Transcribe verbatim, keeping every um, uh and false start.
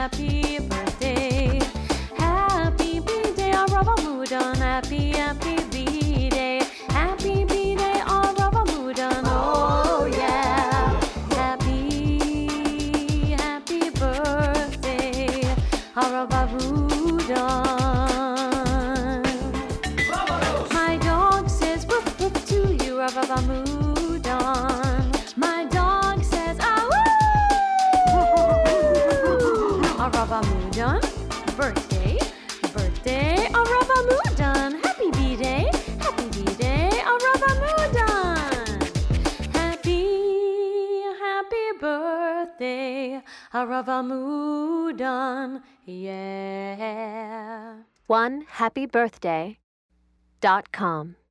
happy birthday. Happy B-Day, Aravamudan. Happy, happy B-Day. Happy B-Day, Aravamudan. Oh yeah. Happy, happy birthday, Aravamudan. My dog says woof woof to you, Aravamudan. My dog says ah woo. Aravamudan, birthday, birthday, Aravamudan. Happy B-Day, happy B-Day, Aravamudan. Happy, happy birthday, Aravamudan. Yeah. one happy birthday dot com